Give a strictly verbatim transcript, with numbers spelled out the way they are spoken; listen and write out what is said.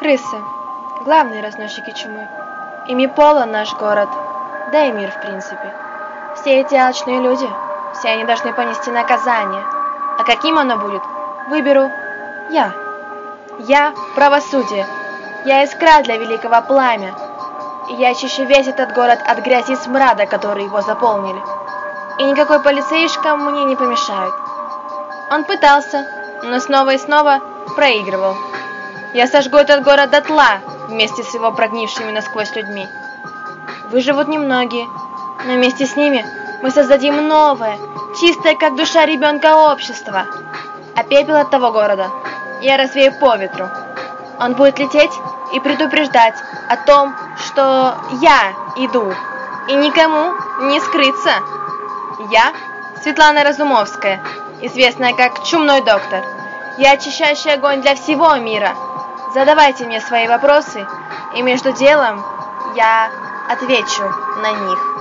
Крысы – главные разносчики чумы. Ими полон наш город, да и мир в принципе. Все эти алчные люди, все они должны понести наказание. А каким оно будет, выберу я. Я – правосудие. Я искра для великого пламя. И я очищу весь этот город от грязи и смрада, которые его заполнили. И никакой полицейшка мне не помешает. Он пытался, но снова и снова проигрывал. Я сожгу этот город дотла вместе с его прогнившими насквозь людьми. Выживут немногие, но вместе с ними мы создадим новое, чистое, как душа ребенка, общество. А пепел от того города я развею по ветру. Он будет лететь и предупреждать о том, что я иду, и никому не скрыться. Я Светлана Разумовская, известная как Чумной доктор. Я очищающий огонь для всего мира. Задавайте мне свои вопросы, и между делом я отвечу на них.